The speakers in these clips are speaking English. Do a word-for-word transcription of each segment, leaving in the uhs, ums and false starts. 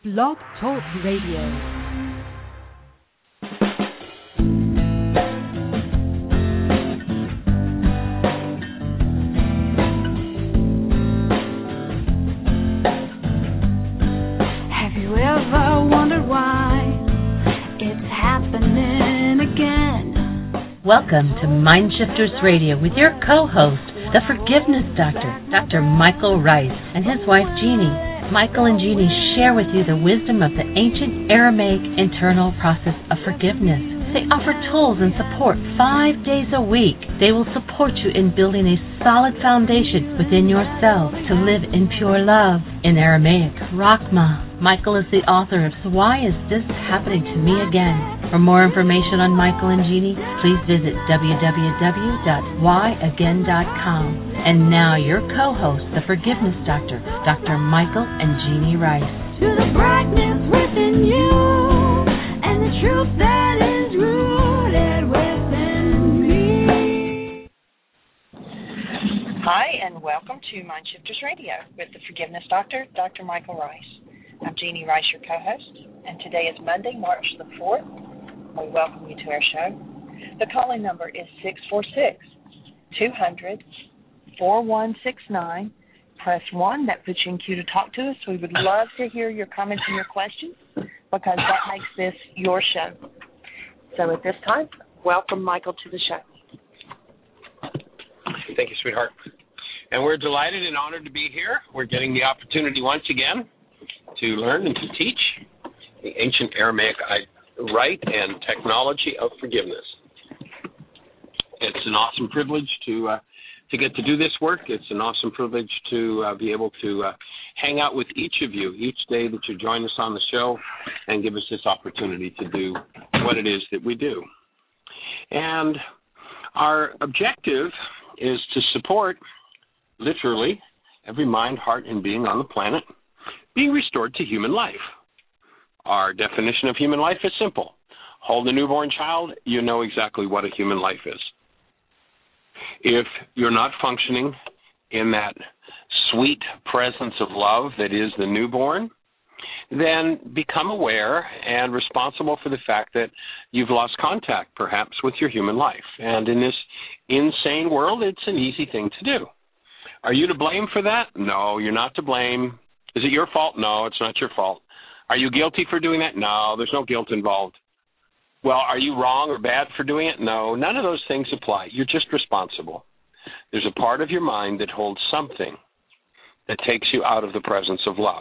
Blog Talk Radio. Welcome to Mindshifters Radio with your co-host, the Forgiveness Doctor, Doctor Michael Rice, and his wife Jeannie. Michael and Jeannie share with you the wisdom of the ancient Aramaic internal process of forgiveness. They offer tools and support five days a week. They will support you in building a solid foundation within yourself to live in pure love. In Aramaic, Rachma. Michael is the author of So Why Is This Happening to Me Again? For more information on Michael and Jeannie, please visit w w w dot why again dot com. And now your co-host, the Forgiveness Doctor, Doctor Michael and Jeannie Rice. To the brightness within you, and the truth that is rooted within me. Hi, and welcome to Mindshifters Radio with the Forgiveness Doctor, Doctor Michael Rice. I'm Jeannie Rice, your co-host, and today is Monday, March the fourth. We welcome you to our show. The calling number is six four six, two hundred, four one six nine. Press one. That puts you in queue to talk to us. We would love to hear your comments and your questions because that makes this your show. So at this time, welcome Michael to the show. Thank you, sweetheart. And we're delighted and honored to be here. We're getting the opportunity once again to learn and to teach the ancient Aramaic rite and technology of forgiveness. It's an awesome privilege to uh, to get to do this work. It's an awesome privilege to uh, be able to uh, hang out with each of you each day that you join us on the show and give us this opportunity to do what it is that we do. And our objective is to support, literally, every mind, heart, and being on the planet being restored to human life. Our definition of human life is simple. Hold a newborn child, you know exactly what a human life is. If you're not functioning in that sweet presence of love that is the newborn, then become aware and responsible for the fact that you've lost contact, perhaps, with your human life. And in this insane world, it's an easy thing to do. Are you to blame for that? No, you're not to blame. Is it your fault? No, it's not your fault. Are you guilty for doing that? No, there's no guilt involved. Well, are you wrong or bad for doing it? No, none of those things apply. You're just responsible. There's a part of your mind that holds something that takes you out of the presence of love.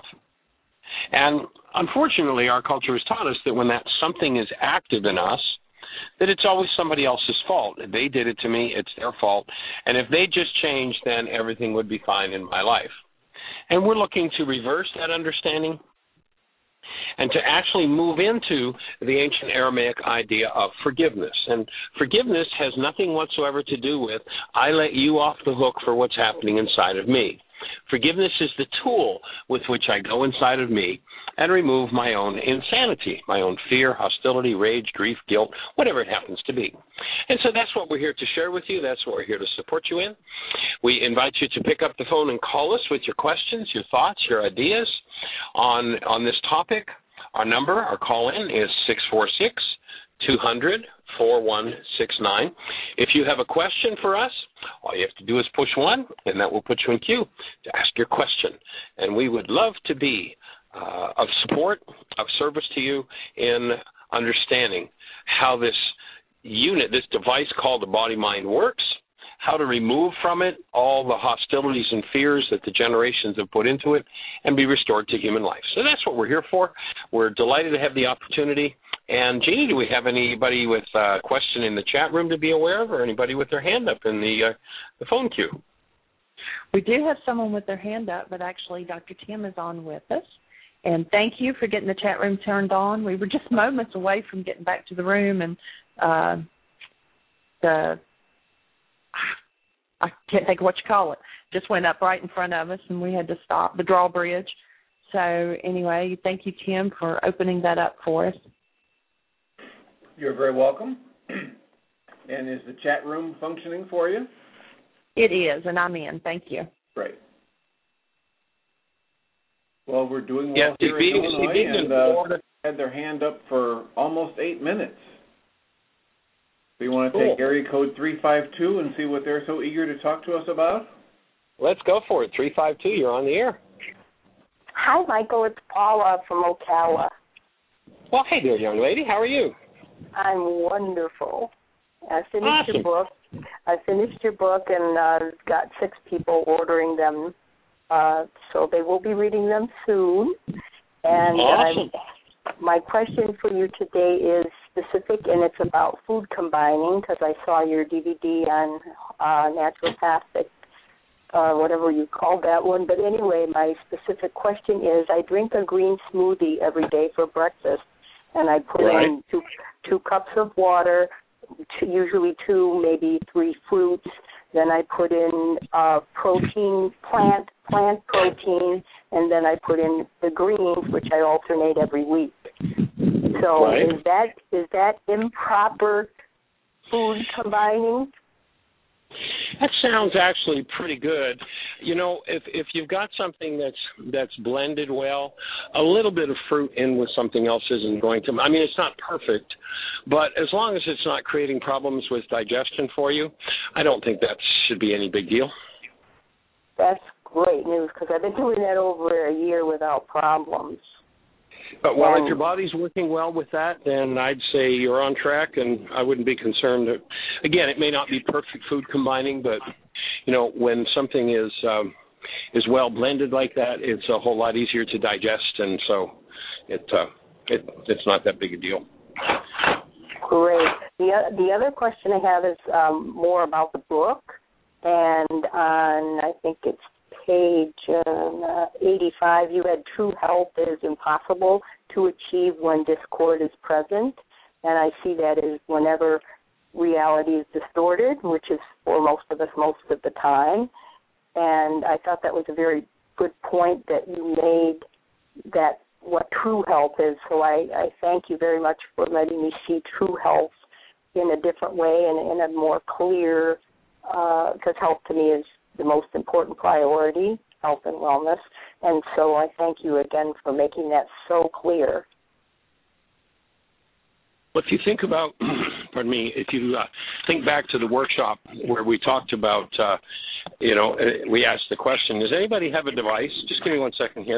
And unfortunately, our culture has taught us that when that something is active in us, that it's always somebody else's fault. If they did it to me, it's their fault. And if they just changed, then everything would be fine in my life. And we're looking to reverse that understanding and to actually move into the ancient Aramaic idea of forgiveness. And forgiveness has nothing whatsoever to do with, I let you off the hook for what's happening inside of me. Forgiveness is the tool with which I go inside of me and remove my own insanity, my own fear, hostility, rage, grief, guilt, whatever it happens to be. And so that's what we're here to share with you. That's what we're here to support you in. We invite you to pick up the phone and call us with your questions, your thoughts, your ideas on, on this topic. Our number, our call-in is six four six, two hundred, four one six nine. If you have a question for us, all you have to do is push one, and that will put you in queue to ask your question. And we would love to be uh, of support, of service to you in understanding how this unit, this device called the body-mind works, how to remove from it all the hostilities and fears that the generations have put into it, and be restored to human life. So that's what we're here for. We're delighted to have the opportunity. And, Jeannie, do we have anybody with a question in the chat room to be aware of, or anybody with their hand up in the, uh, the phone queue? We do have someone with their hand up, but actually Doctor Tim is on with us. And thank you for getting the chat room turned on. We were just moments away from getting back to the room, and uh, the I can't think of what you call it, just went up right in front of us, and we had to stop the drawbridge. So anyway, thank you, Tim, for opening that up for us. You're very welcome. And is the chat room functioning for you? It is, and I'm in. Thank you. Great. Well, we're doing well Yeah, here she's in being, she's Illinois, being in and uh, Florida. had their hand up for almost eight minutes. So you want to Cool. take area code three five two and see what they're so eager to talk to us about? Let's go for it. three five two, you're on the air. Hi, Michael. It's Paula from Ocala. Well, hey there, young lady. How are you? I'm wonderful. I finished Awesome. your book. I finished your book and uh, got six people ordering them, uh, so they will be reading them soon. And Awesome. uh, my question for you today is specific, and it's about food combining, because I saw your D V D on uh, naturopathic, uh, whatever you call that one. But anyway, my specific question is, I drink a green smoothie every day for breakfast, and I put Right. in two, two cups of water, two, usually two, maybe three fruits. Then I put in uh, protein, plant plant protein, and then I put in the greens, which I alternate every week. So Right. is that is that improper food combining? That sounds actually pretty good. You know, if if you've got something that's that's blended well, a little bit of fruit in with something else isn't going to. I mean, it's not perfect, but as long as it's not creating problems with digestion for you, I don't think that should be any big deal. That's great news, because I've been doing that over a year without problems. But well, Um, if your body's working well with that, then I'd say you're on track, and I wouldn't be concerned. That, again, it may not be perfect food combining, but you know, when something is um, is well blended like that, it's a whole lot easier to digest, and so it, uh, it it's not that big a deal. Great. The the other question I have is um, more about the book, and on I think it's page uh, eighty-five, you had true health is impossible to achieve when discord is present, and I see that as whenever reality is distorted, which is for most of us most of the time. And I thought that was a very good point that you made, that what true health is. So I, I thank you very much for letting me see true health in a different way and in a more clear, because uh, health to me is the most important priority, health and wellness. And so I thank you again for making that so clear. Well, if you think about, pardon me, if you uh, think back to the workshop where we talked about, uh, you know, we asked the question, does anybody have a device? Just give me one second here.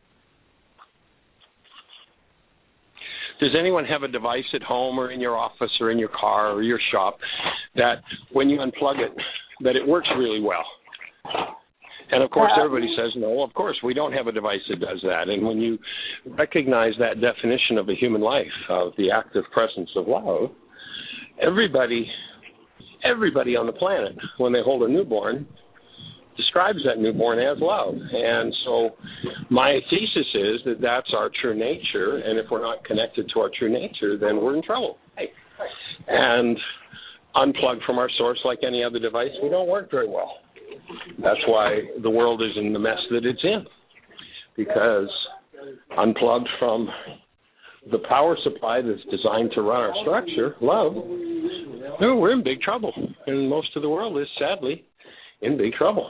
Does anyone have a device at home or in your office or in your car or your shop that when you unplug it, that it works really well? And, of course, everybody says, no, of course, we don't have a device that does that. And when you recognize that definition of a human life, of the active presence of love, everybody, everybody on the planet, when they hold a newborn, describes that newborn as love. And so my thesis is that that's our true nature, and if we're not connected to our true nature, then we're in trouble. And unplugged from our source like any other device, we don't work very well. That's why the world is in the mess that it's in, because unplugged from the power supply that's designed to run our structure, love, no, we're in big trouble. And most of the world is, sadly, in big trouble.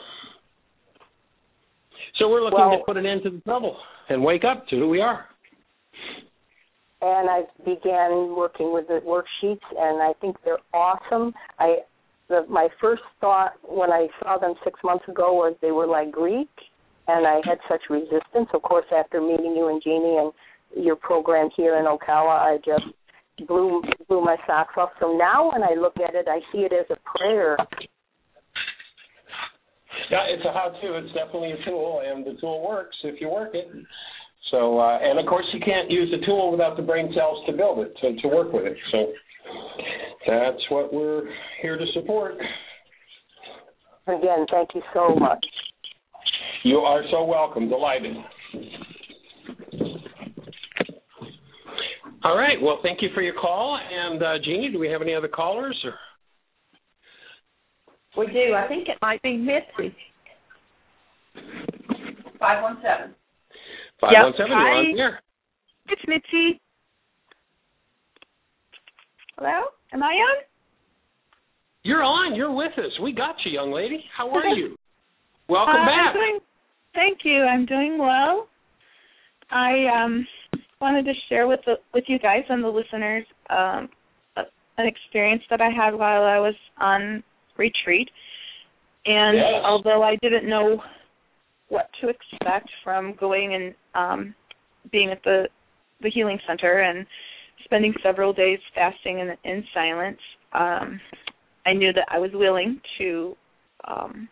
So we're looking well, to put an end to the trouble and wake up to who we are. And I began working with the worksheets, and I think they're awesome. I the, my first thought when I saw them six months ago was they were like Greek, and I had such resistance. Of course, after meeting you and Jeannie and your program here in Ocala, I just blew blew my socks off. So now when I look at it, I see it as a prayer. Yeah, it's a how-to. It's definitely a tool, and the tool works if you work it. So, uh, and of course, you can't use the tool without the brain cells to build it, to, to work with it. So that's what we're here to support. Again, thank you so much. You are so welcome. Delighted. All right. Well, thank you for your call. And, uh, Jeannie, do we have any other callers? Or? We do. I think it might be Mitzi. five one seven. five one seven, you're on here. It's Mitzi. Hello? Am I on? You're on. You're with us. We got you, young lady. How are you? Welcome uh, back. I'm doing, thank you. I'm doing well. I um, wanted to share with the, with you guys and the listeners um, a, an experience that I had while I was on retreat. And yes. although I didn't know what to expect from going and um, being at the, the healing center and spending several days fasting in, in silence, um, I knew that I was willing to um,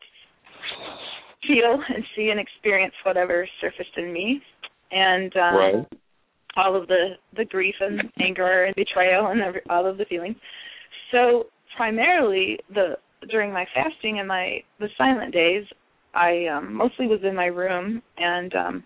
feel and see and experience whatever surfaced in me. And um, right. all of the, the grief and anger and betrayal and every, all of the feelings. So primarily, the during my fasting and my the silent days, I um, mostly was in my room and um,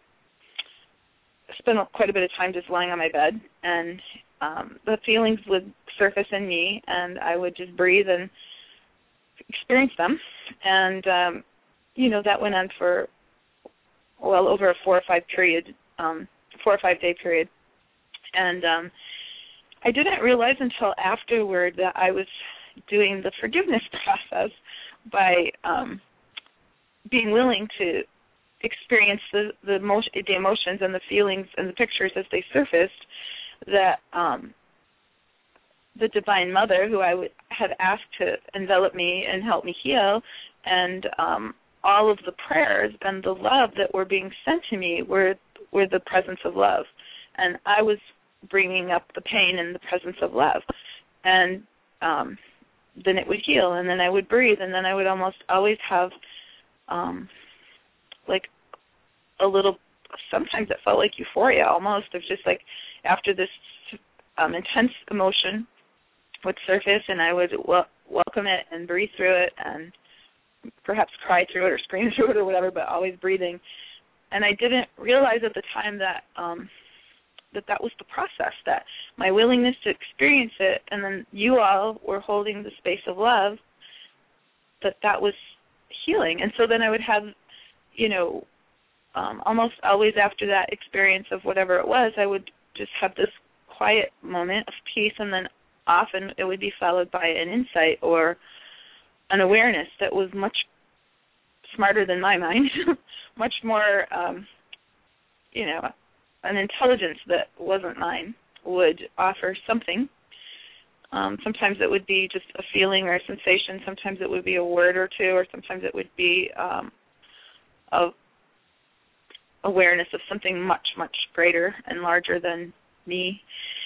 spent quite a bit of time just lying on my bed. And um, the feelings would surface in me, and I would just breathe and experience them. And, um, you know, that went on for, well, over a four or five period, um, four or five day period. And um, I didn't realize until afterward that I was doing the forgiveness process by um, being willing to experience the the, emotion, the emotions and the feelings and the pictures as they surfaced, that um, the Divine Mother, who I w- had asked to envelop me and help me heal, and um, all of the prayers and the love that were being sent to me were were the presence of love. And I was bringing up the pain in the presence of love. And um, then it would heal, and then I would breathe, and then I would almost always have um, like a little, sometimes it felt like euphoria almost, of just like after this um, intense emotion would surface, and I would wel- welcome it and breathe through it and perhaps cry through it or scream through it or whatever, but always breathing. And I didn't realize at the time that um, that that was the process, that my willingness to experience it, and then you all were holding the space of love, that that was healing. And so then I would have, you know, um, almost always after that experience of whatever it was, I would just have this quiet moment of peace, and then often it would be followed by an insight or an awareness that was much smarter than my mind, much more, um, you know, an intelligence that wasn't mine would offer something. Um, sometimes it would be just a feeling or a sensation. Sometimes it would be a word or two, or sometimes it would be um, a awareness of something much, much greater and larger than me.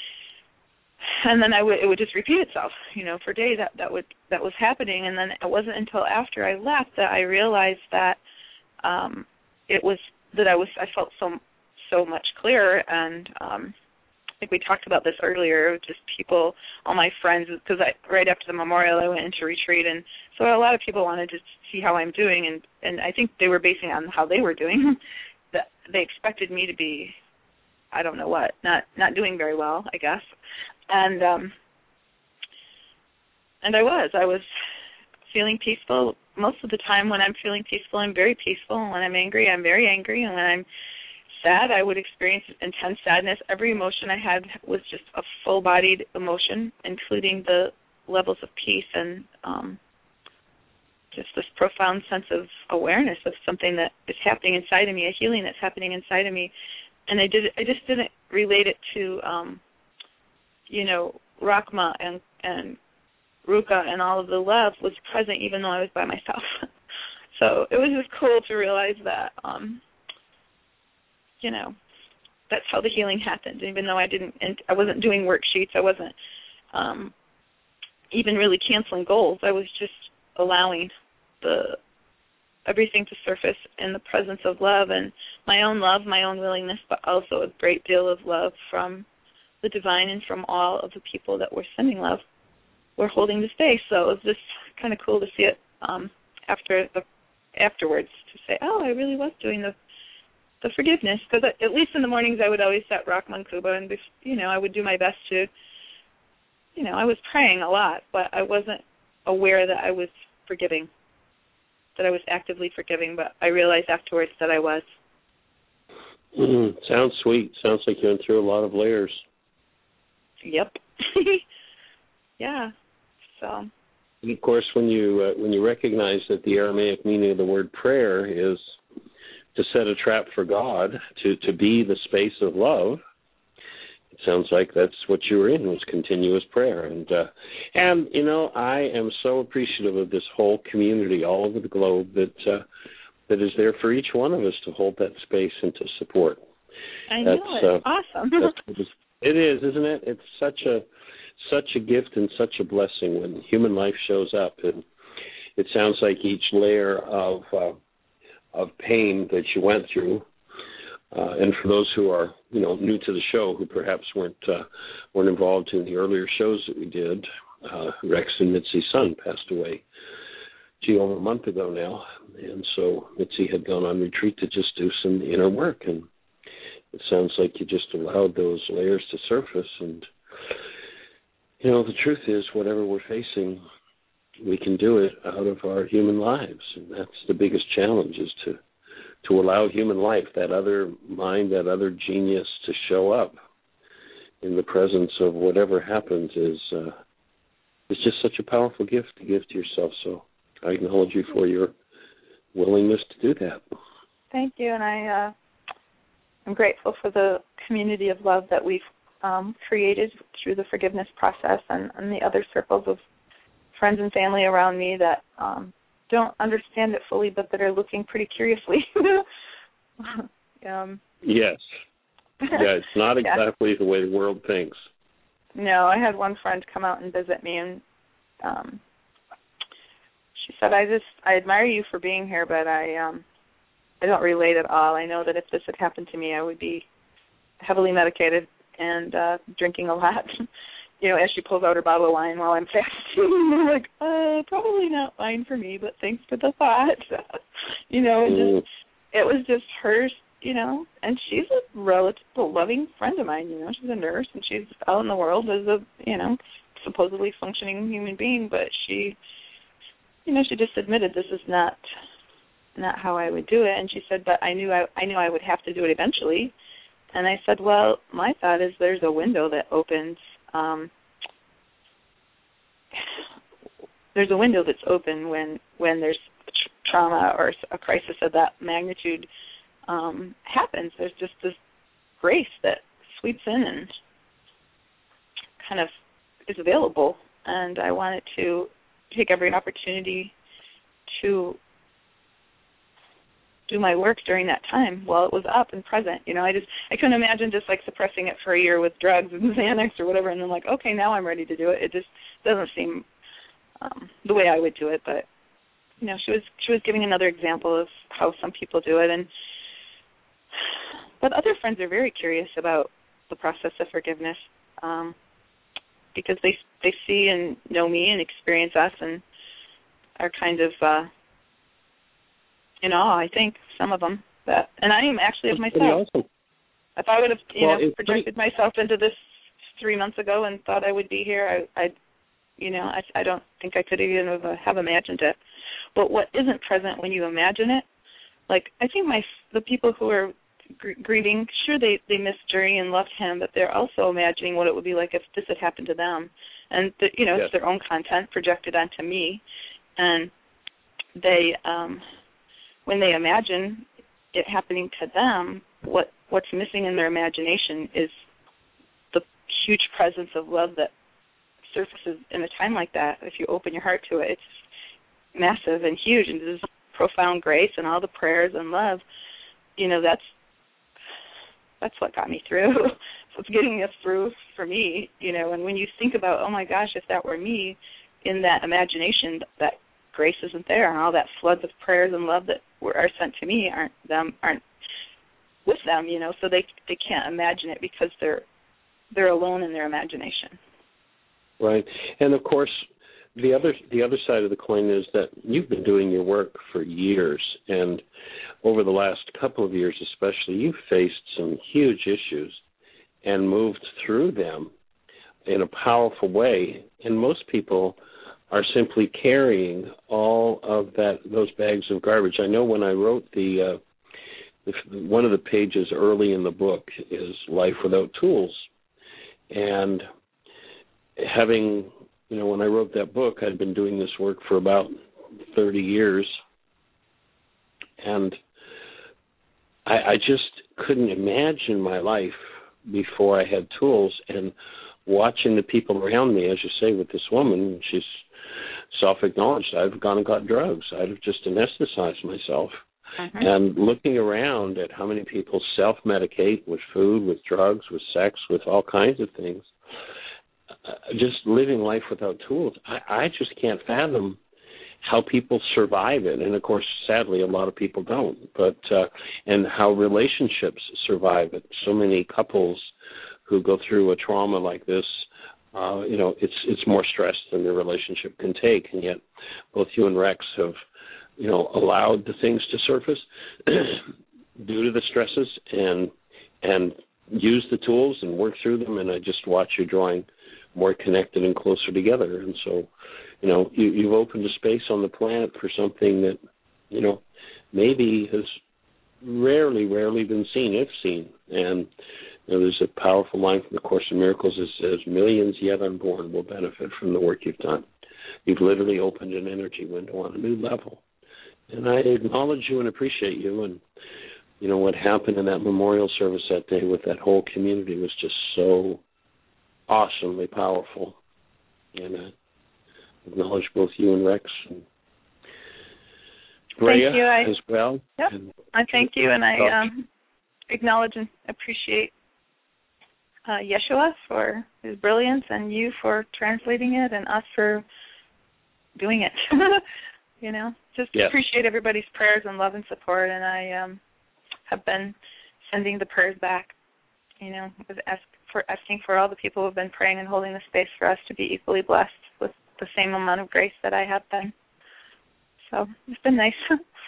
And then I would, it would just repeat itself, you know, for days that, that would that was happening. And then it wasn't until after I left that I realized that um, it was that I was I felt so so much clearer. And um, I think we talked about this earlier. Just people, all my friends, because I right after the memorial I went into retreat, and so a lot of people wanted to see how I'm doing, and and I think they were basing it on how they were doing. That they expected me to be, I don't know what, not not doing very well, I guess. And um, and I was. I was feeling peaceful. Most of the time when I'm feeling peaceful, I'm very peaceful. And when I'm angry, I'm very angry. And when I'm sad, I would experience intense sadness. Every emotion I had was just a full-bodied emotion, including the levels of peace and um, just this profound sense of awareness of something that is happening inside of me, a healing that's happening inside of me. And I did. I just didn't relate it to, um, you know, Rachma and and Ruka, and all of the love was present even though I was by myself. So it was just cool to realize that, um, you know, that's how the healing happened. Even though I didn't, and I wasn't doing worksheets, I wasn't um, even really canceling goals. I was just allowing the everything to surface in the presence of love, and my own love, my own willingness, but also a great deal of love from the divine and from all of the people that were sending love, were holding the space. So it was just kind of cool to see it um, after the afterwards, to say, oh, I really was doing the the forgiveness, because at least in the mornings I would always set Rachman Kuba, and you know I would do my best to, you know, I was praying a lot, but I wasn't aware that I was forgiving, that I was actively forgiving, but I realized afterwards that I was. Mm, sounds sweet. Sounds like you went through a lot of layers. Yep. Yeah. So. And of course, when you uh, when you recognize that the Aramaic meaning of the word prayer is to set a trap for God, to, to be the space of love. It sounds like that's what you were in, was continuous prayer. And, uh, and you know, I am so appreciative of this whole community all over the globe that uh, that is there for each one of us to hold that space and to support. I that's, know, it's uh, awesome. that's, it is, isn't it? It's such a such a gift and such a blessing when human life shows up. And it sounds like each layer of uh, of pain that you went through, uh, and for those who are, you know, new to the show, who perhaps weren't uh, weren't involved in the earlier shows that we did, uh, Rex and Mitzi's son passed away, gee, over a month ago now, and so Mitzi had gone on retreat to just do some inner work, and it sounds like you just allowed those layers to surface. And you know, the truth is, whatever we're facing, we can do it out of our human lives, and that's the biggest challenge, is to to allow human life, that other mind, that other genius, to show up in the presence of whatever happens is uh, is just such a powerful gift to give to yourself. So I acknowledge you for your willingness to do that. Thank you, and I uh, I'm grateful for the community of love that we've um, created through the forgiveness process, and, and the other circles of friends and family around me that um, don't understand it fully, but that are looking pretty curiously. um, yes. Yeah, it's not exactly yeah. the way the world thinks. No, I had one friend come out and visit me, and um, she said, "I just I admire you for being here, but I um, I don't relate at all. I know that if this had happened to me, I would be heavily medicated and uh, drinking a lot." You know, as she pulls out her bottle of wine while I'm fasting, I'm like, uh, probably not wine for me, but thanks for the thought. you know, and just, it was just her, you know, and she's a relative, loving friend of mine, you know. She's a nurse, and she's out in the world as a, you know, supposedly functioning human being, but she, you know, she just admitted this is not not how I would do it. And she said, but I knew I, I knew I would have to do it eventually. And I said, well, my thought is there's a window that opens. Um, there's a window that's open when, when there's tr- trauma or a crisis of that magnitude um, happens. There's just this grace that sweeps in and kind of is available. And I wanted to take every opportunity to do my work during that time while it was up and present. You know, I just, I couldn't imagine just like suppressing it for a year with drugs and Xanax or whatever, and then like, okay, now I'm ready to do it. It just doesn't seem um, the way I would do it. But, you know, she was, she was giving another example of how some people do it. And, but other friends are very curious about the process of forgiveness um, because they, they see and know me and experience us and are kind of, uh, in awe, I think, some of them. That, and I am actually of myself. Awesome. If I would have, you well, know, projected pretty... myself into this three months ago and thought I would be here, I, I you know, I, I don't think I could even have, have imagined it. But what isn't present when you imagine it, like, I think my the people who are gr- grieving, sure, they, they miss Jerry and loved him, but they're also imagining what it would be like if this had happened to them. And, the, you know, yes. It's their own content projected onto me. And they... um when they imagine it happening to them, what what's missing in their imagination is the huge presence of love that surfaces in a time like that. If you open your heart to it, it's massive and huge, and this profound grace and all the prayers and love. You know, that's that's what got me through. So it's getting us through for me. You know, and when you think about, oh my gosh, if that were me, in that imagination, that grace isn't there, and all that floods of prayers and love that were are sent to me aren't them aren't with them, you know, so they they can't imagine it because they're they're alone in their imagination. Right. And of course the other the other side of the coin is that you've been doing your work for years, and over the last couple of years especially, you've faced some huge issues and moved through them in a powerful way. And most people are simply carrying all of that those bags of garbage. I know when I wrote the, uh, the one of the pages early in the book is Life Without Tools, and having you know when I wrote that book, I'd been doing this work for about thirty years, and I, I just couldn't imagine my life before I had tools, and watching the people around me, as you say, with this woman, she's self-acknowledged, I've gone and got drugs. I'd have just anesthetized myself. Mm-hmm. And looking around at how many people self-medicate with food, with drugs, with sex, with all kinds of things, uh, just living life without tools, I, I just can't fathom how people survive it. And, of course, sadly, a lot of people don't. But uh, and how relationships survive it. So many couples who go through a trauma like this, uh, you know, it's it's more stress than their relationship can take. And yet both you and Rex have, you know, allowed the things to surface due to the stresses and and use the tools and work through them. And I just watch you drawing more connected and closer together. And so, you know, you, you've opened a space on the planet for something that, you know, maybe has rarely, rarely been seen, if seen. And, you know, there's a powerful line from the Course in Miracles that says, millions yet unborn will benefit from the work you've done. You've literally opened an energy window on a new level. And I acknowledge you and appreciate you. And, you know, what happened in that memorial service that day with that whole community was just so awesomely powerful. And I acknowledge both you and Rex and Brea thank you. I, as well. Yep. And I thank you, and I um, acknowledge and appreciate uh, Yeshua for his brilliance, and you for translating it, and us for doing it. You know, just yes. appreciate everybody's prayers and love and support, and I um, have been sending the prayers back. You know, with ask for asking for all the people who have been praying and holding the space for us to be equally blessed with the same amount of grace that I have been. So it's been nice.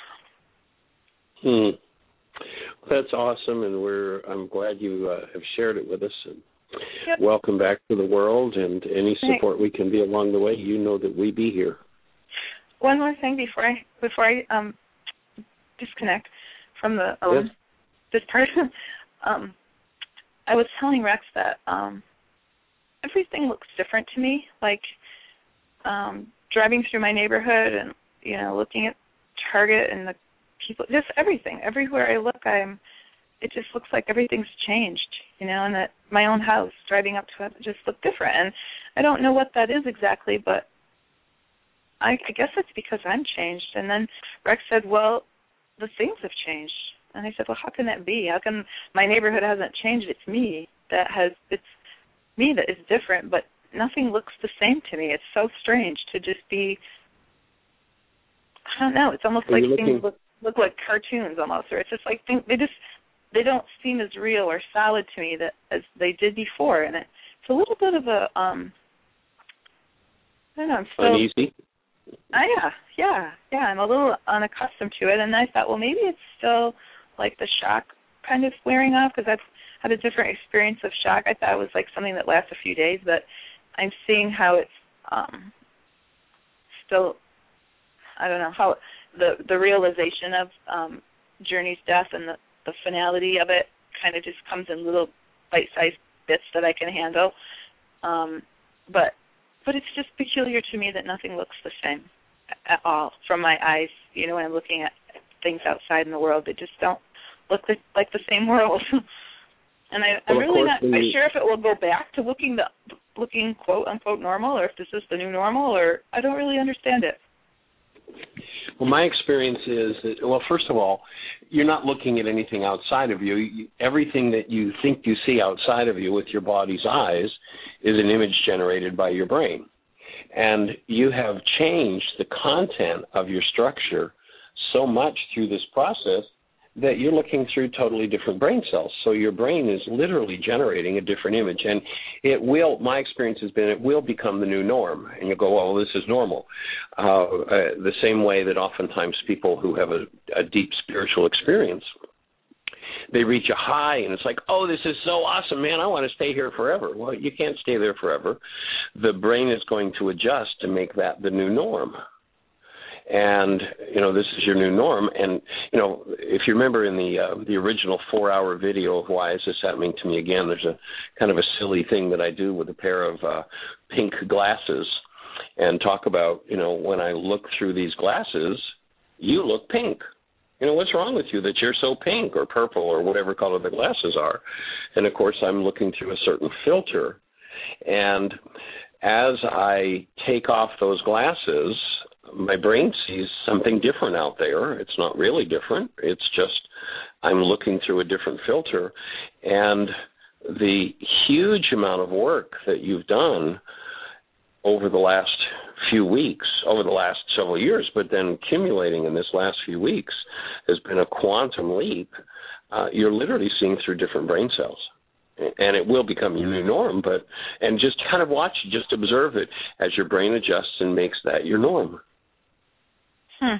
hmm. That's awesome, and we're I'm glad you uh, have shared it with us. And yep. Welcome back to the world, and any support we can be along the way, you know that we be here. One more thing before I before I um, disconnect from the um, yes. this part. um, I was telling Rex that um, everything looks different to me. Like um, driving through my neighborhood and you know looking at Target and the people, just everything. Everywhere I look, I'm. It just looks like everything's changed. You know, and that my own house, driving up to it, just looked different. And I don't know what that is exactly, but I, I guess it's because I'm changed. And then Rex said, well, the things have changed. And I said, well, how can that be? How come my neighborhood hasn't changed? It's me that has, it's me that is different, but nothing looks the same to me. It's so strange to just be, I don't know, it's almost Are like looking... things look, look like cartoons almost, or it's just like things, they just, they don't seem as real or solid to me that as they did before. And it, it's a little bit of a, um, I don't know, I'm still, uneasy? Uh, yeah, yeah, yeah. I'm a little unaccustomed to it, and I thought, well, maybe it's still like the shock kind of wearing off because I've had a different experience of shock. I thought it was like something that lasts a few days, but I'm seeing how it's um, still, I don't know, how the the realization of um, Journey's death and the, the finality of it kind of just comes in little bite-sized bits that I can handle. Um, but But it's just peculiar to me that nothing looks the same at all from my eyes. You know, when I'm looking at things outside in the world, they just don't look like, like the same world. And I, I'm well, really not we, I'm sure if it will go back to looking the looking quote unquote normal, or if this is the new normal, or I don't really understand it. Well, my experience is that, well, first of all, you're not looking at anything outside of you. you. Everything that you think you see outside of you with your body's eyes is an image generated by your brain. And you have changed the content of your structure so much through this process that you're looking through totally different brain cells. So your brain is literally generating a different image. And it will, my experience has been, it will become the new norm. And you'll go, well, this is normal. Uh, uh, the same way that oftentimes people who have a, a deep spiritual experience, they reach a high and it's like, oh, this is so awesome, man, I want to stay here forever. Well, you can't stay there forever. The brain is going to adjust to make that the new norm. And, you know, this is your new norm. And, you know, if you remember in the uh, the original four-hour video of Why Is This Happening to Me Again, there's a kind of a silly thing that I do with a pair of uh, pink glasses and talk about, you know, when I look through these glasses, you look pink. You know, what's wrong with you that you're so pink or purple or whatever color the glasses are? And, of course, I'm looking through a certain filter. And as I take off those glasses, my brain sees something different out there. It's not really different. It's just I'm looking through a different filter. And the huge amount of work that you've done over the last few weeks, over the last several years, but then accumulating in this last few weeks has been a quantum leap. Uh, you're literally seeing through different brain cells. And it will become your new norm, but and just kind of watch, just observe it as your brain adjusts and makes that your norm. Hmm.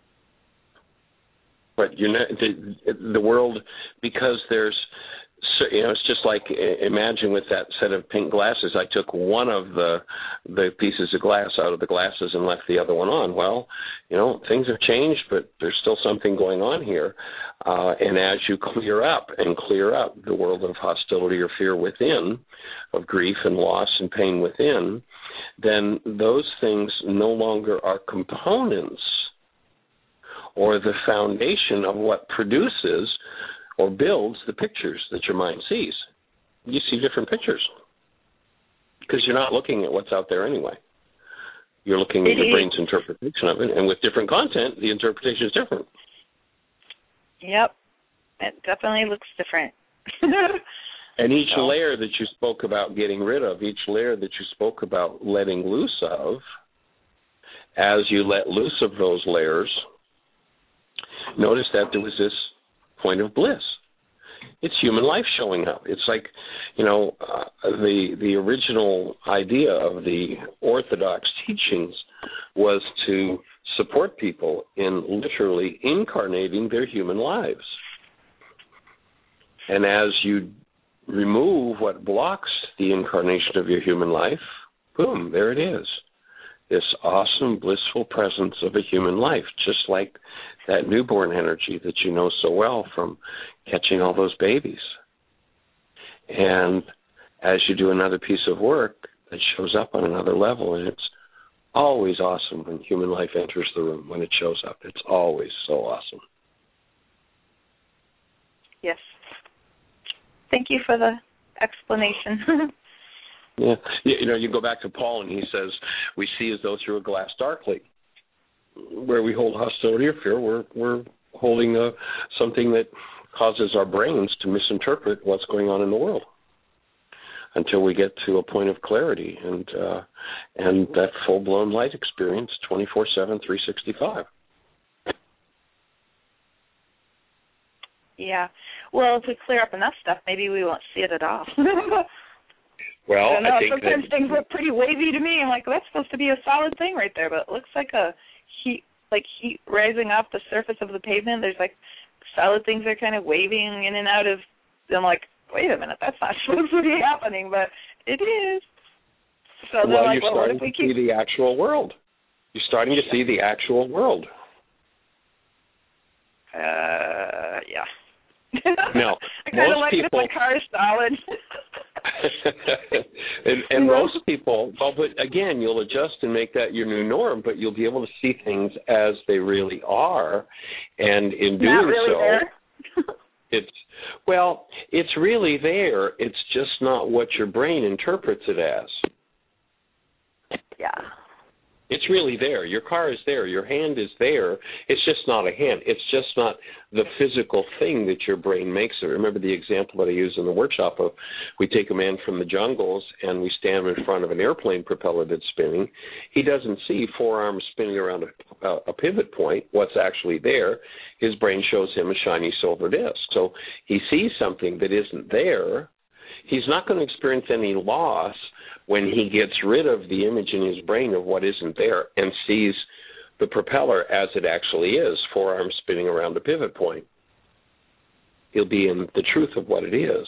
But you know, the, the world, because there's, you know, it's just like, imagine with that set of pink glasses, I took one of the the pieces of glass out of the glasses and left the other one on. Well, you know, things have changed, but there's still something going on here. Uh, and as you clear up and clear up the world of hostility or fear within, of grief and loss and pain within, then those things no longer are components or the foundation of what produces or builds the pictures that your mind sees. You see different pictures because you're not looking at what's out there anyway. You're looking at your brain's interpretation of it, and with different content, the interpretation is different. Yep. It definitely looks different. And each so. layer that you spoke about getting rid of, each layer that you spoke about letting loose of, as you let loose of those layers, notice that there was this point of bliss. It's human life showing up. It's like, you know, uh, the the original idea of the Orthodox teachings was to support people in literally incarnating their human lives. And as you remove what blocks the incarnation of your human life, boom, there it is. This awesome, blissful presence of a human life, just like that newborn energy that you know so well from catching all those babies. And as you do another piece of work, it shows up on another level, and it's always awesome when human life enters the room, when it shows up. It's always so awesome. Yes. Thank you for the explanation. Yeah, you know, you go back to Paul, and he says, we see as though through a glass darkly. Where we hold hostility or fear, we're we're holding a, something that causes our brains to misinterpret what's going on in the world until we get to a point of clarity and uh, and that full-blown light experience, twenty-four seven, three sixty-five. Yeah. Well, if we clear up enough stuff, maybe we won't see it at all. Well, I, know, I think sometimes that, things look pretty wavy to me. I'm like, that's supposed to be a solid thing right there, but it looks like a heat, like heat rising off the surface of the pavement. There's like solid things that are kind of waving in and out of. I'm like, wait a minute, that's not supposed to be happening, but it is. So well, like, you're well, starting what if we to keep... see the actual world. You're starting to see the actual world. Uh, yeah. No, I kind of most like people. it if my car is solid. and and most people, well, but again, you'll adjust and make that your new norm, but you'll be able to see things as they really are, and in doing Not really so, there. it's well, it's really there. It's just not what your brain interprets it as. Yeah. It's really there. Your car is there. Your hand is there. It's just not a hand. It's just not the physical thing that your brain makes it. Remember the example that I used in the workshop of we take a man from the jungles and we stand in front of an airplane propeller that's spinning. He doesn't see four arms spinning around a, a pivot point, what's actually there. His brain shows him a shiny silver disc. So he sees something that isn't there. He's not going to experience any loss when he gets rid of the image in his brain of what isn't there and sees the propeller as it actually is, four arms spinning around a pivot point. He'll be in the truth of what it is.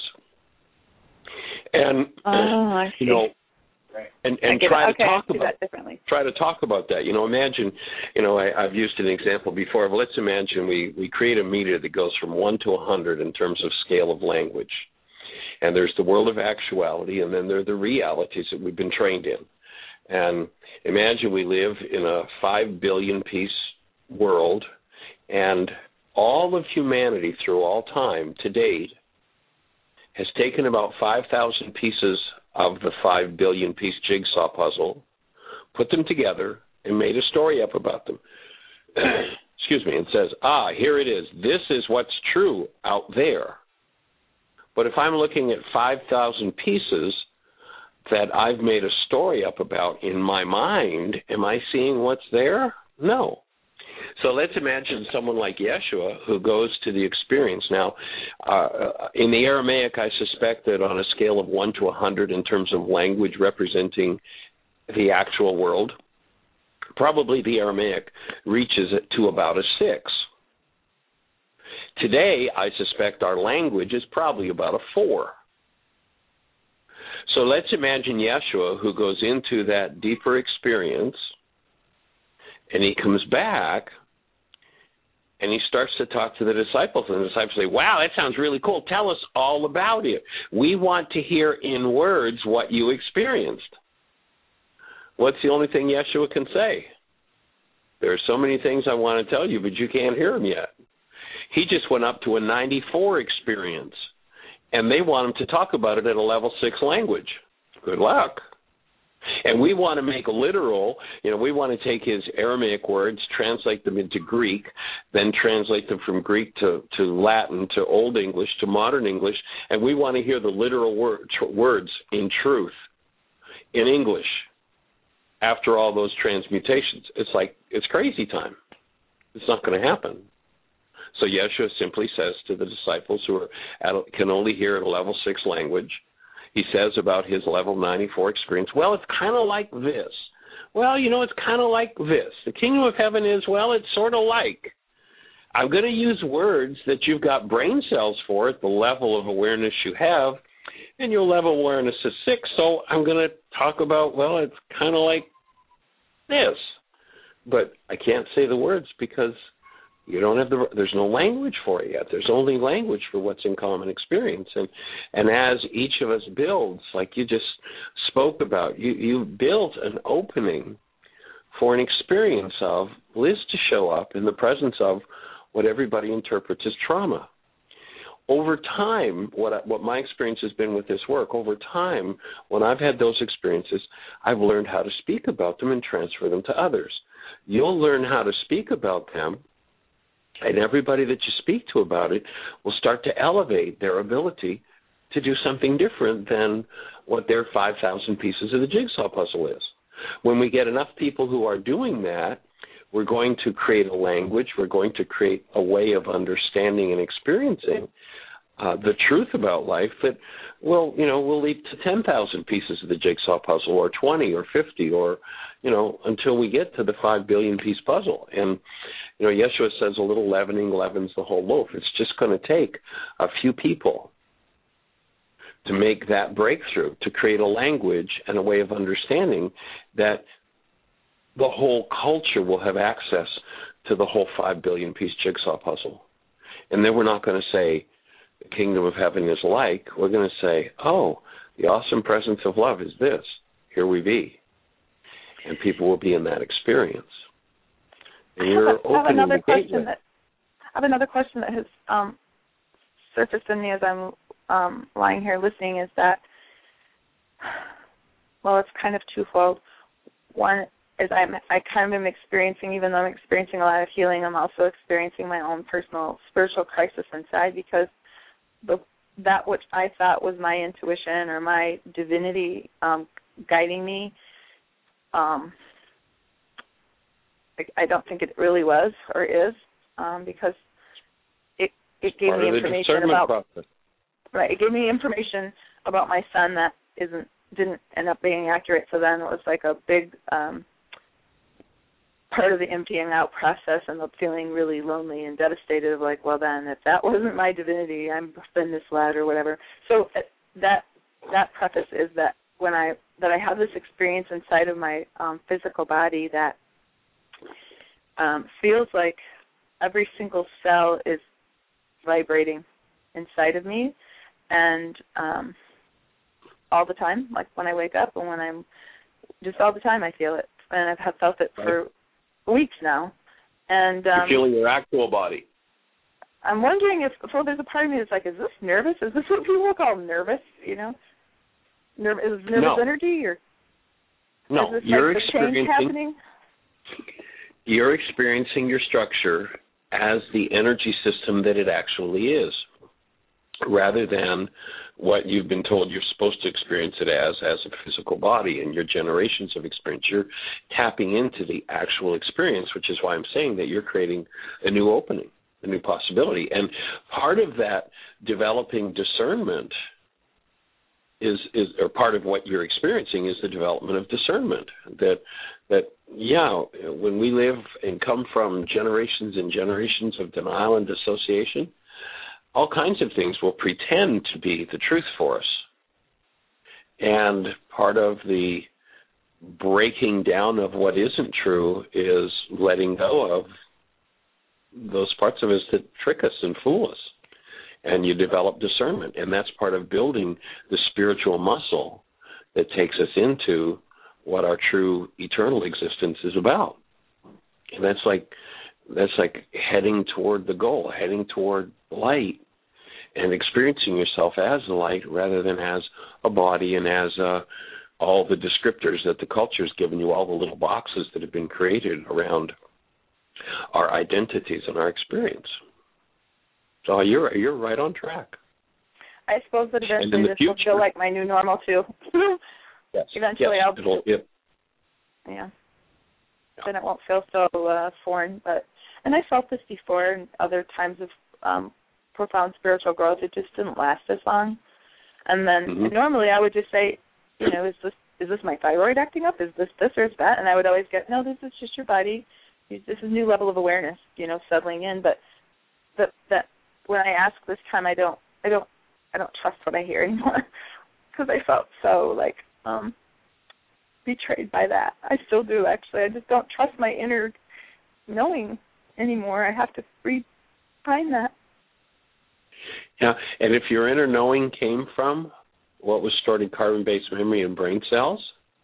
And, oh, I see. you know, and, and try okay, to talk I see about that differently. Try to talk about that. You know, imagine, you know, I, I've used an example before, but let's imagine we, we create a meter that goes from one to a hundred in terms of scale of language. And there's the world of actuality, and then there are the realities that we've been trained in. And imagine we live in a five billion piece world, and all of humanity through all time to date has taken about five thousand pieces of the five billion piece jigsaw puzzle, put them together, and made a story up about them. Excuse me, and says, ah, here it is. This is what's true out there. But if I'm looking at five thousand pieces that I've made a story up about in my mind, am I seeing what's there? No. So let's imagine someone like Yeshua who goes to the experience. Now, uh, in the Aramaic, I suspect that on a scale of one to one hundred in terms of language representing the actual world, probably the Aramaic reaches it to about a six. Today, I suspect our language is probably about a four. So let's imagine Yeshua who goes into that deeper experience, and he comes back, and he starts to talk to the disciples, and the disciples say, wow, that sounds really cool. Tell us all about it. We want to hear in words what you experienced. What's the only thing Yeshua can say? There are so many things I want to tell you, but you can't hear them yet. He just went up to a ninety-four experience, and they want him to talk about it at a level six language. Good luck. And we want to make literal, you know, we want to take his Aramaic words, translate them into Greek, then translate them from Greek to, to Latin, to Old English, to modern English, and we want to hear the literal word, words in truth, in English, after all those transmutations. It's like, it's crazy time. It's not going to happen. So Yeshua simply says to the disciples who are at, can only hear at a level six language, he says about his level ninety-four experience, well, it's kind of like this. Well, you know, it's kind of like this. The kingdom of heaven is, well, it's sort of like. I'm going to use words that you've got brain cells for at the level of awareness you have, and your level of awareness is six, so I'm going to talk about, well, it's kind of like this. But I can't say the words because you don't have the, there's no language for it yet. There's only language for what's in common experience. And and as each of us builds, like you just spoke about, you, you built an opening for an experience of Liz to show up in the presence of what everybody interprets as trauma. Over time, what I, what my experience has been with this work, over time, when I've had those experiences, I've learned how to speak about them and transfer them to others. You'll learn how to speak about them, and everybody that you speak to about it will start to elevate their ability to do something different than what their five thousand pieces of the jigsaw puzzle is. When we get enough people who are doing that, we're going to create a language, we're going to create a way of understanding and experiencing uh, the truth about life that will, you know, will lead to ten thousand pieces of the jigsaw puzzle, or twenty or fifty, or, you know, until we get to the five billion piece puzzle. And you know, Yeshua says a little leavening leavens the whole loaf. It's just going to take a few people to make that breakthrough, to create a language and a way of understanding that the whole culture will have access to the whole five billion piece jigsaw puzzle. And then we're not going to say the kingdom of heaven is like. We're going to say, oh, the awesome presence of love is this. Here we be. And people will be in that experience. I have, a, I have another question that I have another question that has um, surfaced in me as I'm um, lying here listening. Is that, well, it's kind of twofold. One is I'm I kind of am experiencing, even though I'm experiencing a lot of healing, I'm also experiencing my own personal spiritual crisis inside, because the that which I thought was my intuition or my divinity um, guiding me. Um, I don't think it really was or is, um, because it it gave me information about process. Right. It gave me information about my son that isn't didn't end up being accurate. So then it was like a big um, part of the emptying out process, and the feeling really lonely and devastated. Of like, well, then if that wasn't my divinity, I'm been misled or whatever. So that that preface is that when I that I have this experience inside of my um, physical body that Um, feels like every single cell is vibrating inside of me, and um, all the time, like when I wake up and when I'm, just all the time I feel it, and I've felt it for right. weeks now. And um, you're feeling your actual body. I'm wondering if, so there's a part of me that's like, is this nervous? Is this what people call nervous, you know? Nerv- is nervous no. energy, or no, is this you're like the change experiencing, happening? You're experiencing your structure as the energy system that it actually is, rather than what you've been told you're supposed to experience it as, as a physical body and your generations of experience. You're tapping into the actual experience, which is why I'm saying that you're creating a new opening, a new possibility. And part of that developing discernment is, is or part of what you're experiencing is the development of discernment. That, that yeah, when we live and come from generations and generations of denial and dissociation, all kinds of things will pretend to be the truth for us. And part of the breaking down of what isn't true is letting go of those parts of us that trick us and fool us. And you develop discernment. And that's part of building the spiritual muscle that takes us into what our true eternal existence is about. And that's like that's like heading toward the goal, heading toward light, and experiencing yourself as the light rather than as a body and as uh, all the descriptors that the culture's given you, all the little boxes that have been created around our identities and our experience. So you're you're right on track. I suppose that eventually this future, will feel like my new normal too. yes, Eventually yes, I'll. It'll, it, yeah. yeah. Then it won't feel so uh, foreign. But and I felt this before in other times of um, profound spiritual growth. It just didn't last as long. And then mm-hmm. and normally I would just say, you know, is this is this my thyroid acting up? Is this this or is that? And I would always get, no, this is just your body. This is a new level of awareness, you know, settling in. But that that when I ask this time, I don't I don't I don't trust what I hear anymore because I felt so like um, betrayed by that. I still do, actually. I just don't trust my inner knowing anymore. I have to refine that. Yeah, and if your inner knowing came from what was stored in carbon-based memory and brain cells,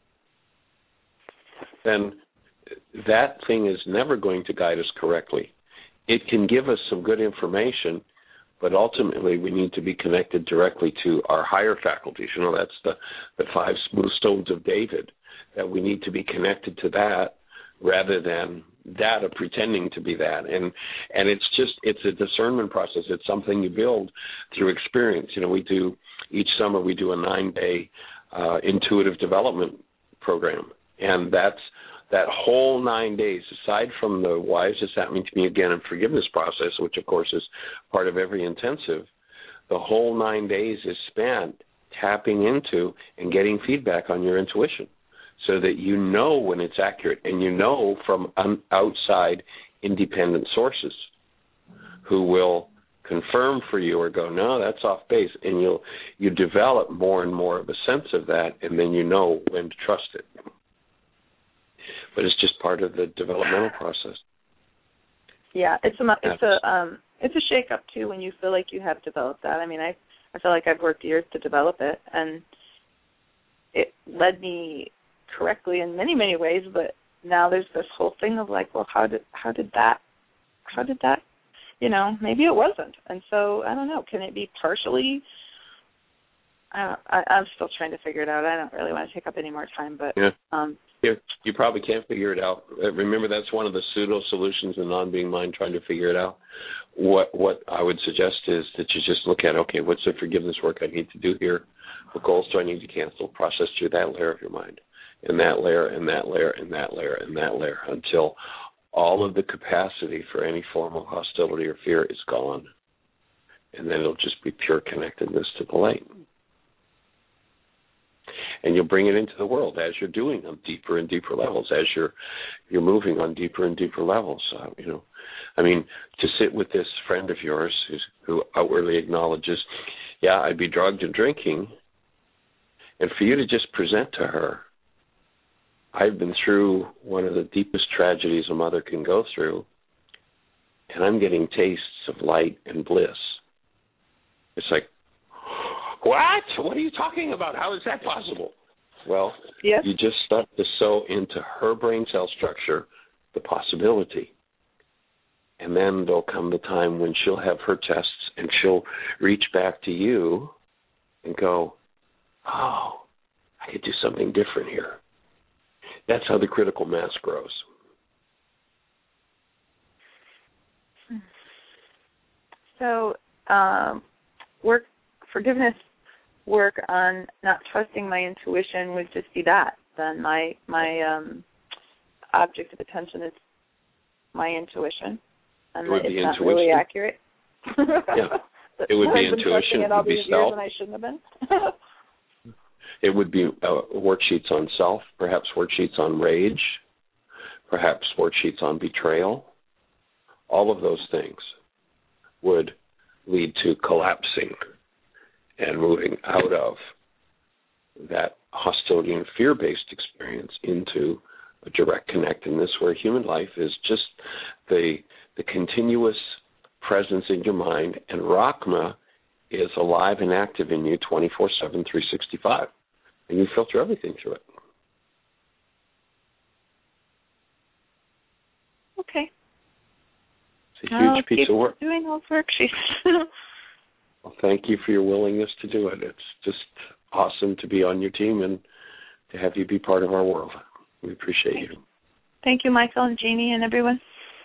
then that thing is never going to guide us correctly. It can give us some good information, but ultimately we need to be connected directly to our higher faculties. You know, that's the, the five smooth stones of David, that we need to be connected to that rather than that of pretending to be that. And and it's just, it's a discernment process. It's something you build through experience. You know, we do, each summer we do a nine-day uh, intuitive development program. And that's, that whole nine days, aside from the why is this happening to me again and forgiveness process, which of course is part of every intensive, the whole nine days is spent tapping into and getting feedback on your intuition so that you know when it's accurate and you know from un- outside independent sources who will confirm for you or go, no, that's off base, and you'll you develop more and more of a sense of that, and then you know when to trust it. But it's just part of the developmental process. Yeah, it's a it's a um it's a shake up too when you feel like you have developed that. I mean, I I feel like I've worked years to develop it, and it led me correctly in many many ways. But now there's this whole thing of like, well, how did how did that how did that you know maybe it wasn't, and so I don't know. Can it be partially? I, don't, I I'm still trying to figure it out. I don't really want to take up any more time, but yeah. um. You probably can't figure it out. Remember, that's one of the pseudo solutions in non-being mind, trying to figure it out. What what I would suggest is that you just look at, okay, what's the forgiveness work I need to do here? What goals do I need to cancel? Process through that layer of your mind, and that layer, and that layer, and that layer, and that layer, until all of the capacity for any form of hostility or fear is gone. And then it'll just be pure connectedness to the light. And you'll bring it into the world as you're doing on deeper and deeper levels, as you're you're moving on deeper and deeper levels. Uh, you know, I mean, to sit with this friend of yours who's, who outwardly acknowledges, yeah, I'd be drugged and drinking, and for you to just present to her, I've been through one of the deepest tragedies a mother can go through, and I'm getting tastes of light and bliss. It's like, what? What are you talking about? How is that possible? Well, yes. You just start to sow into her brain cell structure the possibility. And then there'll come the time when she'll have her tests and she'll reach back to you and go, oh, I could do something different here. That's how the critical mass grows. So, um, work forgiveness work on not trusting my intuition would just be that. Then my my um, object of attention is my intuition, and it would it's be not intuition. really accurate. Yeah, it would be intuition. It It would be self. and I shouldn't have been. It would be uh, worksheets on self, perhaps worksheets on rage, perhaps worksheets on betrayal. All of those things would lead to collapsing and moving out of that hostility and fear-based experience into a direct connectedness where human life is just the the continuous presence in your mind, and Rachma is alive and active in you twenty-four seven, three sixty-five, and you filter everything through it. Okay. It's a huge I'll piece keep of work. doing those worksheets. Well, thank you for your willingness to do it. It's just awesome to be on your team and to have you be part of our world. We appreciate you. Thank you, Michael and Jeannie and everyone.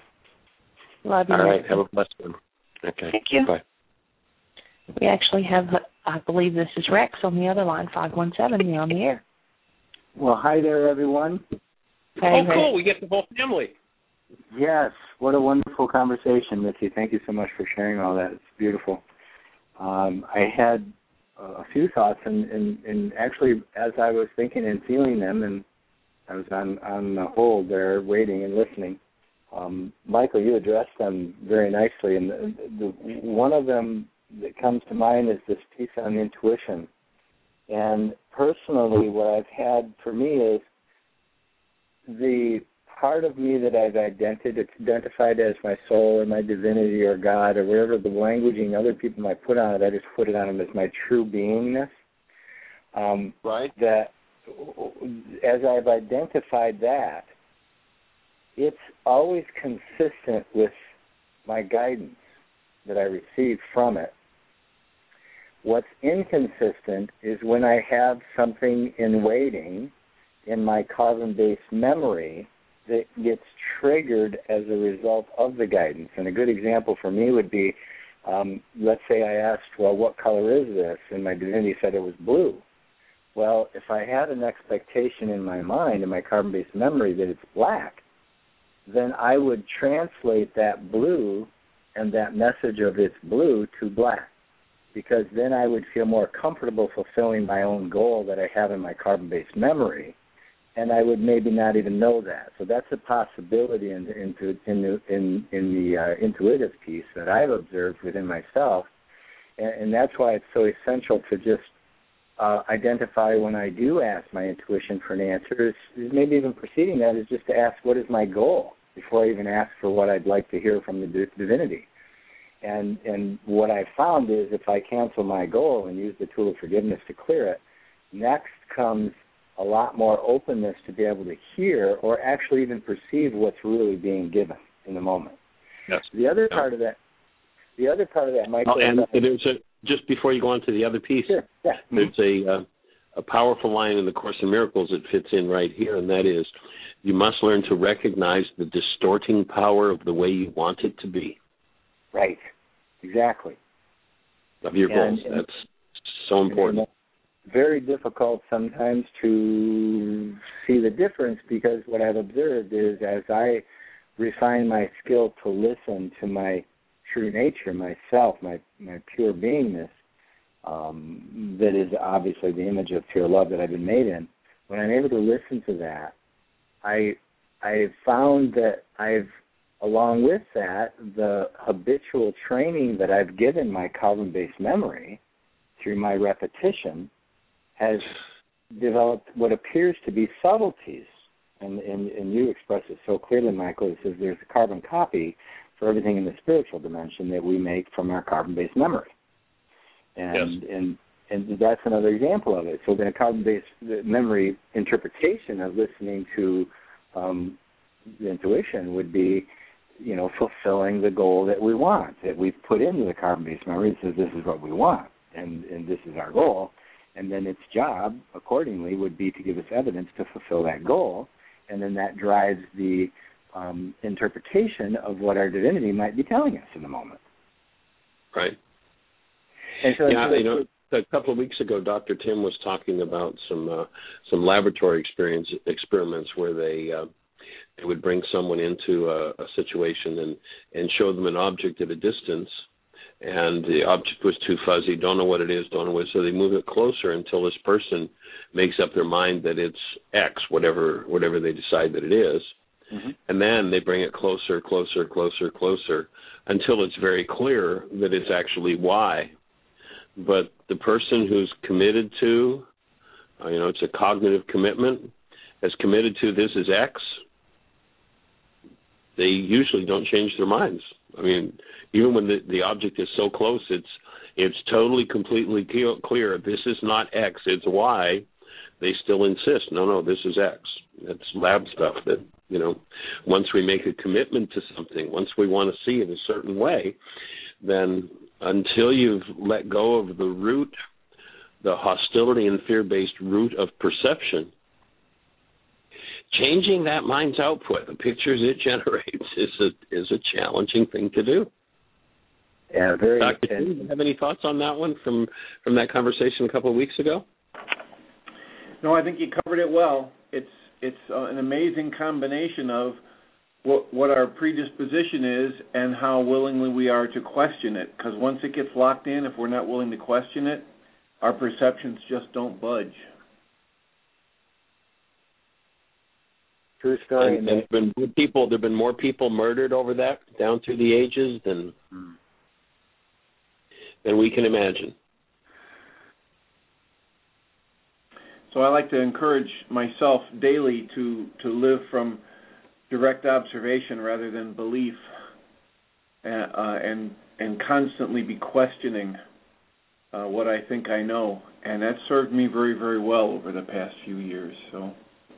Love you. All right. Have a blessed one. Okay. Thank you. Bye. We actually have, I believe this is Rex on the other line, five one seven. You're on the air. Well, hi there, everyone. Hey, oh, Rex. cool. We get the whole family. Yes, what a wonderful conversation with you. Thank you so much for sharing all that. It's beautiful. Um, I had a few thoughts, and, and, and actually, as I was thinking and feeling them, and I was on, on the hold there, waiting and listening, um, Michael, you addressed them very nicely, and the, the, one of them that comes to mind is this piece on intuition. And personally, what I've had for me is the part of me that I've identified, it's identified as my soul or my divinity or God or whatever the languaging other people might put on it, I just put it on them as my true beingness. Um, right. That as I've identified that, it's always consistent with my guidance that I receive from it. What's inconsistent is when I have something in waiting in my carbon-based memory that gets triggered as a result of the guidance. And a good example for me would be, um, let's say I asked, well, what color is this? And my divinity said it was blue. Well, if I had an expectation in my mind, in my carbon-based memory, that it's black, then I would translate that blue and that message of it's blue to black, because then I would feel more comfortable fulfilling my own goal that I have in my carbon-based memory, and I would maybe not even know that. So that's a possibility in, in, in, in, in the uh, intuitive piece that I've observed within myself, and, and that's why it's so essential to just uh, identify when I do ask my intuition for an answer, is, is maybe even preceding that is just to ask what is my goal before I even ask for what I'd like to hear from the divinity. And and what I found is if I cancel my goal and use the tool of forgiveness to clear it, next comes a lot more openness to be able to hear or actually even perceive what's really being given in the moment. Yes. The other yeah. part of that, the other part of that, Michael. Oh, and there's a, just before you go on to the other piece, sure. yeah. there's a uh, a powerful line in the Course in Miracles that fits in right here, and that is, you must learn to recognize the distorting power of the way you want it to be. Right. Exactly. Of your and, goals. And, That's so important. Very difficult sometimes to see the difference, because what I've observed is as I refine my skill to listen to my true nature, myself, my, my pure beingness, um, that is obviously the image of pure love that I've been made in, when I'm able to listen to that, I I've found that I've, along with that, the habitual training that I've given my carbon-based memory through my repetition has developed what appears to be subtleties. And, and, and you express it so clearly, Michael. It says there's a carbon copy for everything in the spiritual dimension that we make from our carbon-based memory. And, yes. and and that's another example of it. So then a carbon-based memory interpretation of listening to um, the intuition would be, you know, fulfilling the goal that we want, that we've put into the carbon-based memory. It says this is what we want, and, and this is our goal. And then its job, accordingly, would be to give us evidence to fulfill that goal. And then that drives the um, interpretation of what our divinity might be telling us in the moment. Right. And so yeah, you know, a couple of weeks ago, Doctor Tim was talking about some uh, some laboratory experience experiments where they uh, they would bring someone into a, a situation and, and show them an object at a distance, and the object was too fuzzy, don't know what it is, don't know what it is, so they move it closer until this person makes up their mind that it's X, whatever whatever they decide that it is. Mm-hmm. And then they bring it closer, closer, closer, closer, until it's very clear that it's actually Y. But the person who's committed to, uh, you know, it's a cognitive commitment, has committed to this is X, they usually don't change their minds. I mean, even when the, the object is so close, it's it's totally, completely clear. This is not X, it's Y. They still insist, no, no, this is X. It's lab stuff that, you know, once we make a commitment to something, once we want to see it a certain way, then until you've let go of the root, the hostility and fear-based root of perception, changing that mind's output, the pictures it generates, is a is a challenging thing to do. Yeah, very. Doctor Tim, do you have any thoughts on that one from, from that conversation a couple of weeks ago? No, I think you covered it well. It's it's uh, an amazing combination of what what our predisposition is and how willingly we are to question it. Because once it gets locked in, if we're not willing to question it, our perceptions just don't budge. True story. And, and there've been more people. There've been more people murdered over that down through the ages than hmm. than we can imagine. So I like to encourage myself daily to, to live from direct observation rather than belief, and uh, and, and constantly be questioning uh, what I think I know, and that served me very, very well over the past few years. So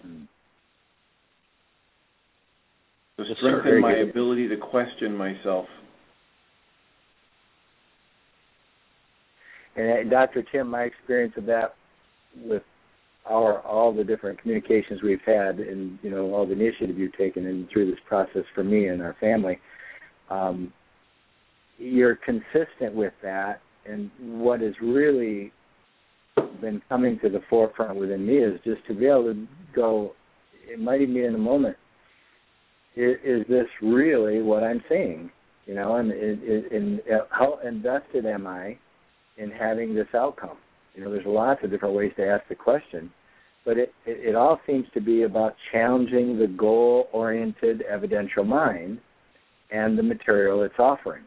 to strengthen my ability to question myself. And uh, Doctor Tim, my experience of that with our all the different communications we've had, and you know all the initiative you've taken in through this process for me and our family, um, you're consistent with that. And what has really been coming to the forefront within me is just to be able to go. It might even be in a moment. Is, is this really what I'm saying? You know, and, and, and how invested am I in having this outcome? You know, there's lots of different ways to ask the question, but it, it, it all seems to be about challenging the goal-oriented evidential mind and the material it's offering.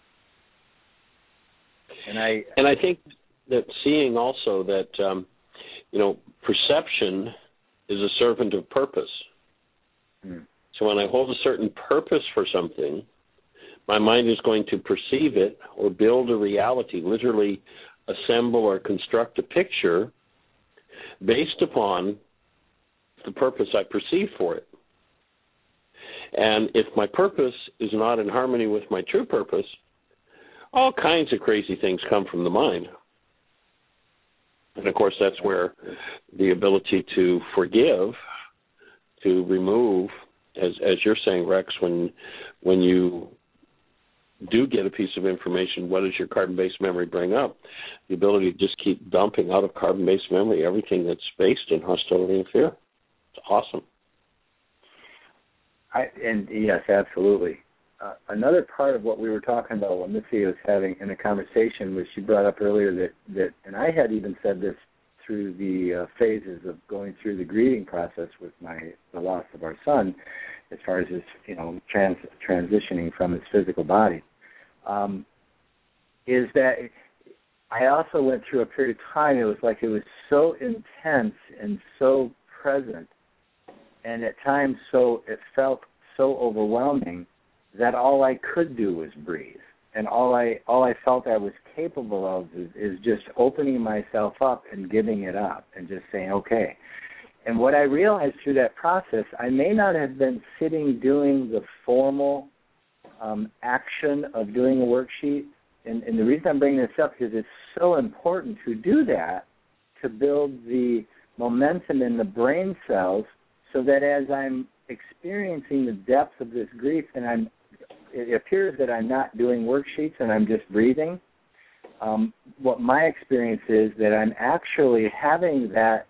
And I and I think that seeing also that, um, you know, perception is a servant of purpose. Hmm. So when I hold a certain purpose for something, my mind is going to perceive it or build a reality, literally assemble or construct a picture based upon the purpose I perceive for it. And if my purpose is not in harmony with my true purpose, all kinds of crazy things come from the mind. And, of course, that's where the ability to forgive, to remove, as as you're saying, Rex, when when you do get a piece of information, what does your carbon-based memory bring up? The ability to just keep dumping out of carbon-based memory everything that's based in hostility and fear. It's awesome. I, and yes, absolutely. Uh, another part of what we were talking about, what Missy was having in a conversation, was she brought up earlier that, that and I had even said this through the uh, phases of going through the grieving process with my the loss of our son, as far as his, you know, trans, transitioning from his physical body. Um, is that I also went through a period of time, it was like it was so intense and so present, and at times so it felt so overwhelming that all I could do was breathe. And all I all I felt I was capable of is, is just opening myself up and giving it up and just saying, okay. And what I realized through that process, I may not have been sitting doing the formal um, action of doing a worksheet. And, and the reason I'm bringing this up is it's so important to do that, to build the momentum in the brain cells so that as I'm experiencing the depth of this grief and I'm, it appears that I'm not doing worksheets and I'm just breathing, um, what my experience is that I'm actually having that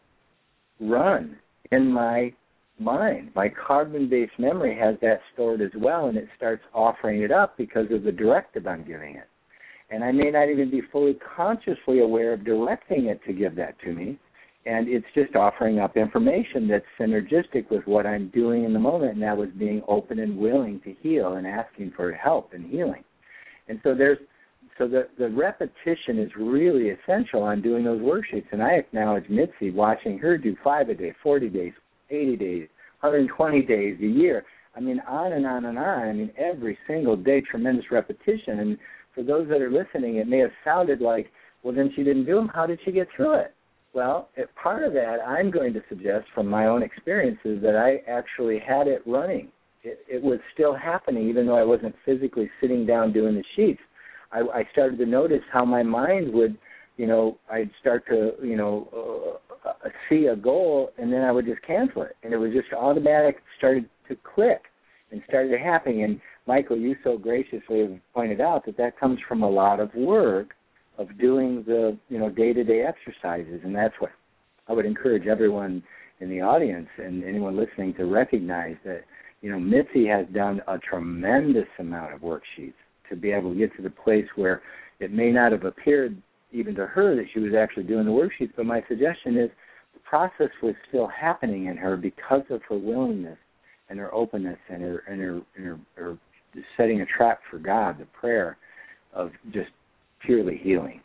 run in my mind. My carbon-based memory has that stored as well, and it starts offering it up because of the directive I'm giving it. And I may not even be fully consciously aware of directing it to give that to me, and it's just offering up information that's synergistic with what I'm doing in the moment, and that was being open and willing to heal and asking for help and healing. And so there's so the, the repetition is really essential on doing those worksheets, and I acknowledge Mitzi watching her do five a day, forty days, eighty days, one hundred twenty days, a year. I mean, on and on and on. I mean, every single day, tremendous repetition. And for those that are listening, it may have sounded like, well, then she didn't do them. How did she get through it? Well, it, part of that, I'm going to suggest from my own experiences that I actually had it running. It, it was still happening, even though I wasn't physically sitting down doing the sheets. I, I started to notice how my mind would, you know, I'd start to, you know, uh, see a goal, and then I would just cancel it. And it was just automatic, started to click and started happening. And, Michael, you so graciously have pointed out that that comes from a lot of work of doing the, you know, day-to-day exercises. And that's what I would encourage everyone in the audience and anyone listening to recognize that, you know, Mitzi has done a tremendous amount of worksheets to be able to get to the place where it may not have appeared even to her that she was actually doing the worksheets, but my suggestion is the process was still happening in her because of her willingness and her openness and her and her, and her, her setting a trap for God, the prayer of just purely healing.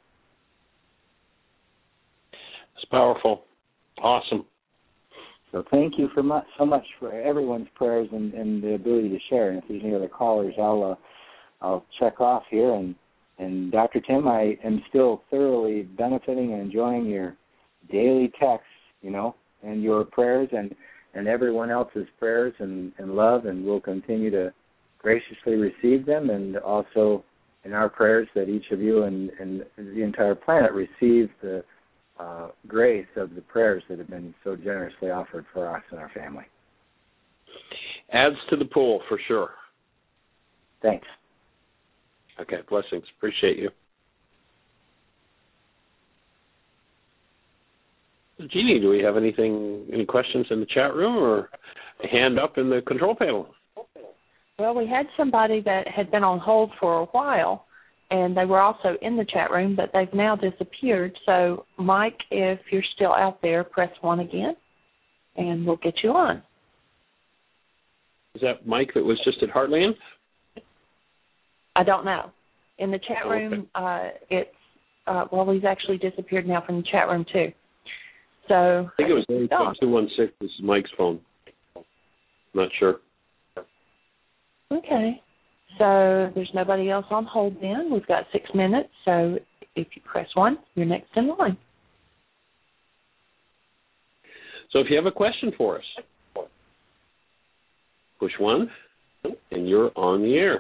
It's powerful. Awesome. So thank you for much, so much for everyone's prayers and, and the ability to share. And if there's any other callers, I'll uh, I'll check off here. And, and Doctor Tim, I am still thoroughly benefiting and enjoying your daily texts, you know, and your prayers and, and everyone else's prayers and, and love, and we'll continue to graciously receive them, and also in our prayers that each of you and, and the entire planet receive the uh, grace of the prayers that have been so generously offered for us and our family. Adds to the pool for sure. Thanks. Okay, blessings. Appreciate you. Jeannie, do we have anything, any questions in the chat room or a hand up in the control panel? Well, we had somebody that had been on hold for a while, and they were also in the chat room, but they've now disappeared. So, Mike, if you're still out there, press one again, and we'll get you on. Is that Mike that was just at Heartland? I don't know. In the chat Oh, room, okay. uh, it's, uh, well, he's actually disappeared now from the chat room, too. So, I think it was eight two one six. This is Mike's phone. Not sure. Okay. So there's nobody else on hold then. We've got six minutes, so if you press one, you're next in line. So if you have a question for us, push one, and you're on the air.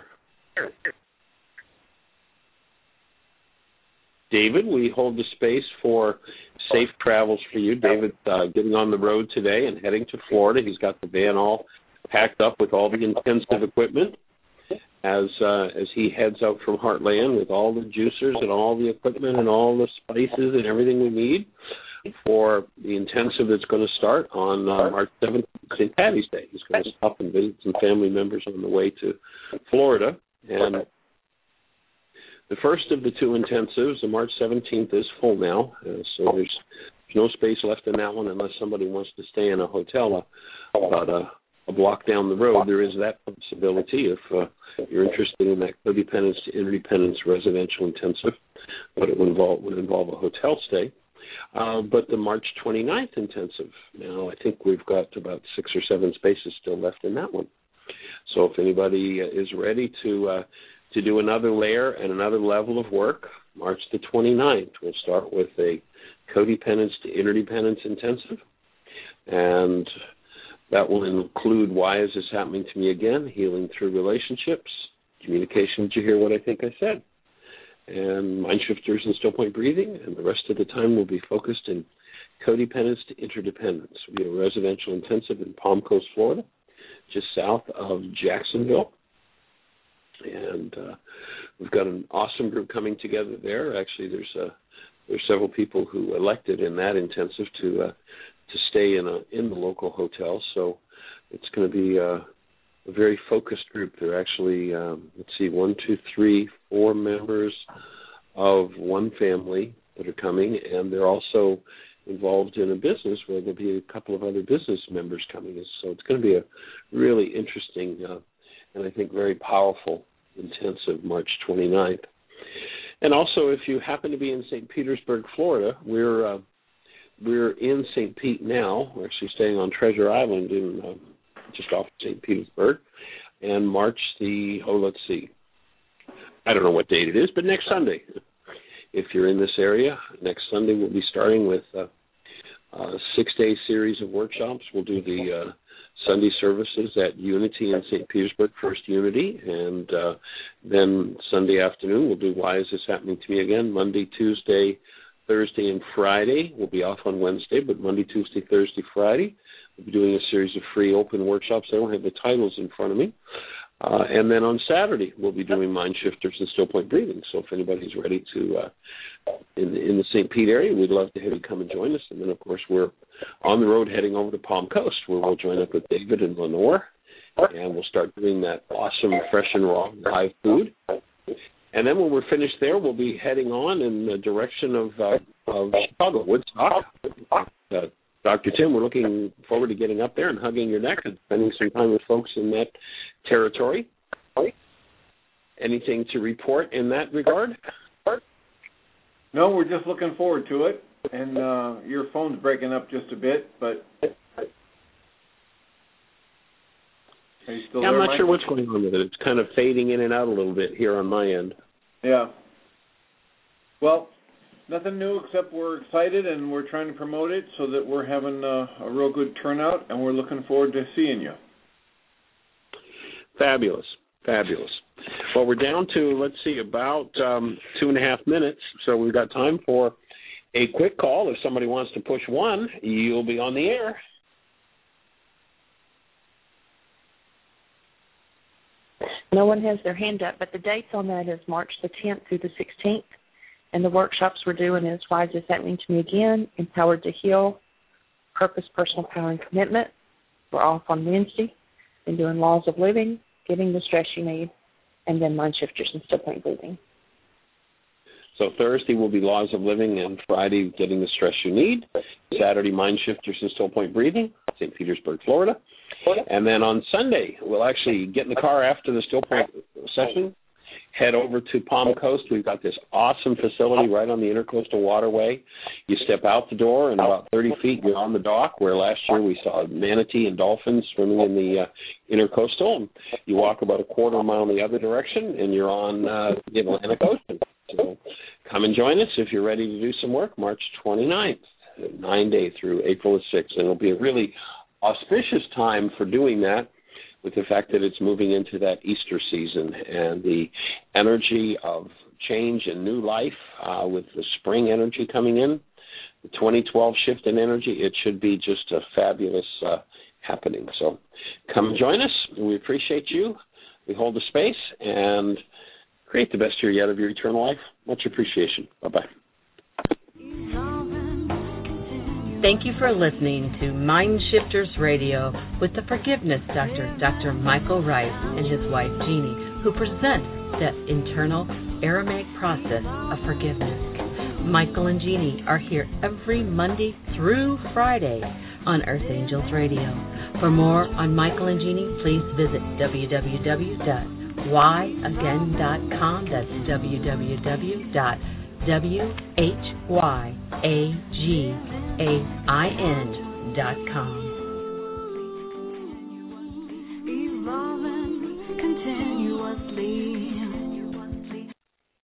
David, we hold the space for safe travels for you. David uh, getting on the road today and heading to Florida. He's got the van all packed up with all the intensive equipment as uh, as he heads out from Heartland with all the juicers and all the equipment and all the spices and everything we need for the intensive that's going to start on uh, March seventh, Saint Patty's Day. He's going to stop and visit some family members on the way to Florida. And the first of the two intensives, the March seventeenth, is full now, uh, so there's, there's no space left in that one unless somebody wants to stay in a hotel uh, about a, a block down the road. There is that possibility if uh, you're interested in that codependence to interdependence residential intensive, but it would involve, would involve a hotel stay. Uh, but the March twenty-ninth intensive, now I think we've got about six or seven spaces still left in that one. So if anybody uh, is ready to uh, to do another layer and another level of work, March the twenty-ninth, we'll start with a codependence to interdependence intensive. And that will include why is this happening to me again, healing through relationships, communication, did you hear what I think I said? And Mind Shifters and Still Point Breathing, and the rest of the time will be focused in codependence to interdependence. We have a residential intensive in Palm Coast, Florida, just south of Jacksonville. And uh, we've got an awesome group coming together there. Actually, there's uh, there's several people who elected in that intensive to uh, to stay in a in the local hotel. So it's going to be uh, a very focused group. They're actually um, let's see, one, two, three, four members of one family that are coming, and they're also involved in a business where there'll be a couple of other business members coming. So it's going to be a really interesting uh, and I think very powerful intensive March twenty-ninth. And also, if you happen to be in Saint Petersburg, Florida, we're uh, we're in Saint Pete now. We're actually staying on Treasure Island in uh, just off Saint Petersburg. And March the, oh, let's see, I don't know what date it is, but next Sunday. If you're in this area, next Sunday we'll be starting with uh, a six-day series of workshops. We'll do the uh, Sunday services at Unity in Saint Petersburg, First Unity, and uh, then Sunday afternoon we'll do Why Is This Happening to Me Again? Monday, Tuesday, Thursday, and Friday. We'll be off on Wednesday, but Monday, Tuesday, Thursday, Friday. We'll be doing a series of free open workshops. I don't have the titles in front of me. Uh, and then on Saturday, we'll be doing Mind Shifters and Still Point Breathing. So if anybody's ready to, uh, in, the, in the Saint Pete area, we'd love to have you come and join us. And then, of course, we're on the road heading over to Palm Coast, where we'll join up with David and Lenore, and we'll start doing that awesome, fresh and raw live food. And then when we're finished there, we'll be heading on in the direction of, uh, of Chicago, Woodstock. Uh, Doctor Tim, we're looking forward to getting up there and hugging your neck and spending some time with folks in that territory. Anything to report in that regard? No, we're just looking forward to it. And uh, your phone's breaking up just a bit, but are you still yeah, there, I'm not Mike? sure what's going on with it. It's kind of fading in and out a little bit here on my end. Yeah. Well, nothing new except we're excited and we're trying to promote it so that we're having a, a real good turnout, and we're looking forward to seeing you. Fabulous. Fabulous. Well, we're down to, let's see, about um, two and a half minutes, so we've got time for a quick call. If somebody wants to push one, you'll be on the air. No one has their hand up, but the dates on that is March the tenth through the sixteenth. And the workshops we're doing is Why Is This Happening to Me Again? Empowered to Heal, Purpose, Personal Power, and Commitment. We're off on Wednesday. Been doing Laws of Living, Getting the Stress You Need, and then Mind Shifters and Still Point Breathing. So Thursday will be Laws of Living, and Friday, Getting the Stress You Need. Saturday, Mind Shifters and Still Point Breathing, Saint Petersburg, Florida. And then on Sunday, we'll actually get in the car after the Still Point session, head over to Palm Coast. We've got this awesome facility right on the Intercoastal Waterway. You step out the door, and about thirty feet, you're on the dock, where last year we saw manatee and dolphins swimming in the uh, Intercoastal. And you walk about a quarter mile in the other direction, and you're on uh, the Atlantic Ocean. So come and join us if you're ready to do some work, March twenty-ninth, nine-day through April the sixth. And it'll be a really auspicious time for doing that, with the fact that it's moving into that Easter season and the energy of change and new life uh, with the spring energy coming in, the twenty twelve shift in energy. It should be just a fabulous uh, happening. So come and join us. We appreciate you. We hold the space and create the best year yet of your eternal life. Much appreciation. Bye-bye. Thank you for listening to Mind Shifters Radio with the Forgiveness Doctor, Doctor Michael Rice, and his wife Jeanie, who present that internal Aramaic process of forgiveness. Michael and Jeanie are here every Monday through Friday on Earth Angels Radio. For more on Michael and Jeanie, please visit w w w dot why again dot com. That's w w w dot why again dot com.